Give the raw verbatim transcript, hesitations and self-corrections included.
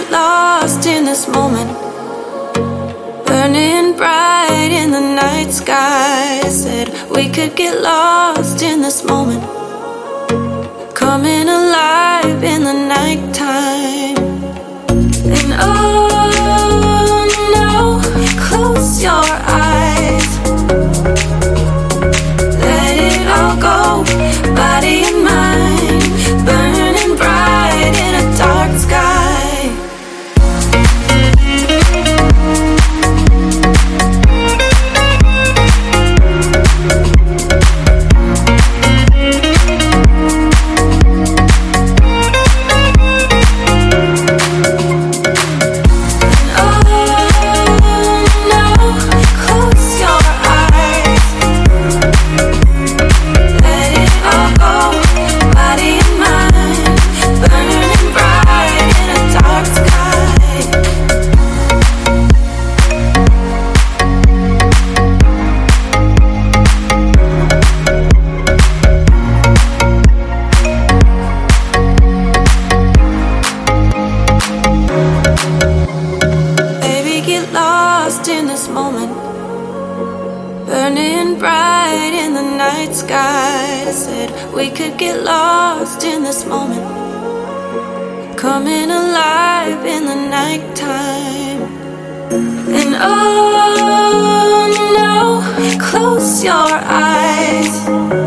get lost in this moment, burning bright in the night sky. I said we could get lost in this moment, coming alive in the nighttime. And oh no, close your eyes, let it all go, body and mind, burning bright in a dark sky. We could get lost in this moment, coming alive in the nighttime. And oh no, close your eyes,